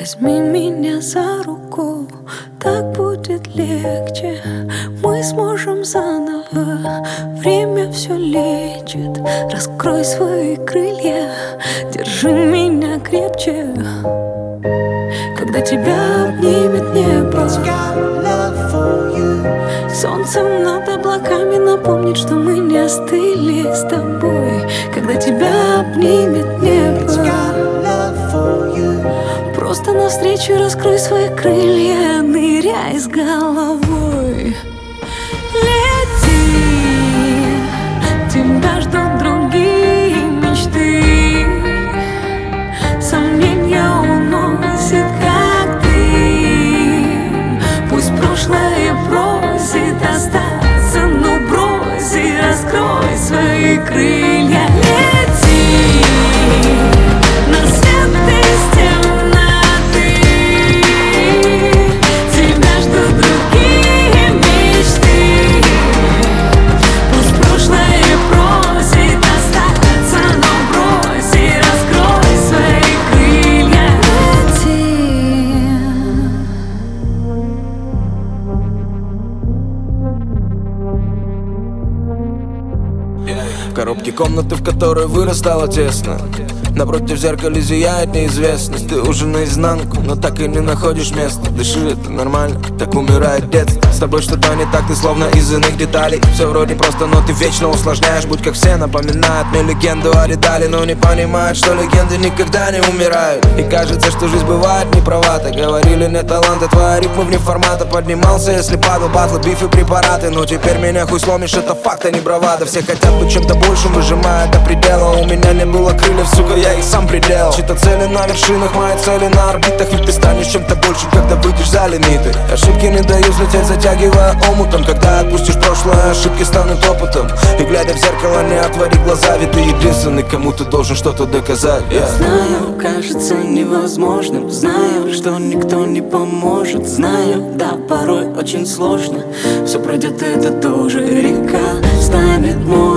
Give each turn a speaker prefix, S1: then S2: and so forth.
S1: Возьми меня за руку, так будет легче. Мы сможем заново, время все лечит. Раскрой свои крылья, держи меня крепче. Когда тебя обнимет небо, солнцем над облаками напомнит, что мы не остыли с тобой. Когда тебя обнимет небо, просто навстречу раскрой свои крылья, ныряй с головой. Лети, тебя ждут другие мечты. Сомнения уносит, как дым. Пусть прошлое просит остаться, но брось и раскрой свои крылья. Лети на свет из темноты. Тебя ждут другие мечты. Пусть прошлое просит остаться, но брось и раскрой свои крылья.
S2: В коробке комнаты, в которой вырос, стало тесно. Напротив зеркала зияет неизвестность. Ты уже наизнанку, но так и не находишь места. Дыши, это нормально, так умирает детство. С тобой что-то не так, ты словно из иных деталей. Все вроде просто, но ты вечно усложняешь. Будь как все, напоминают мне легенду о Ридале, но не понимают, что легенды никогда не умирают. И кажется, что жизнь бывает неправата. Говорили, нет таланта, твои ритмы вне формата. Поднимался, если падал, батлы, биф и препараты. Но теперь меня хуй сломишь, это факт, а не бравада. Все хотят быть чем-то большим, выжимая до предела. У меня не было крыльев, сука, я их сам предел. Чьи-то цели на вершинах, мои цели на орбитах. Ведь ты станешь чем-то большим, когда выйдешь за лимиты. Ошибки не дают взлететь, затягивая омутом. Когда отпустишь прошлое, ошибки станут опытом. И глядя в зеркало, не отвори глаза, ведь ты единственный, кому ты должен что-то доказать.
S1: Знаю, кажется невозможным. Знаю, что никто не поможет. Знаю, да, порой очень сложно. Все пройдет, это тоже река станет морем.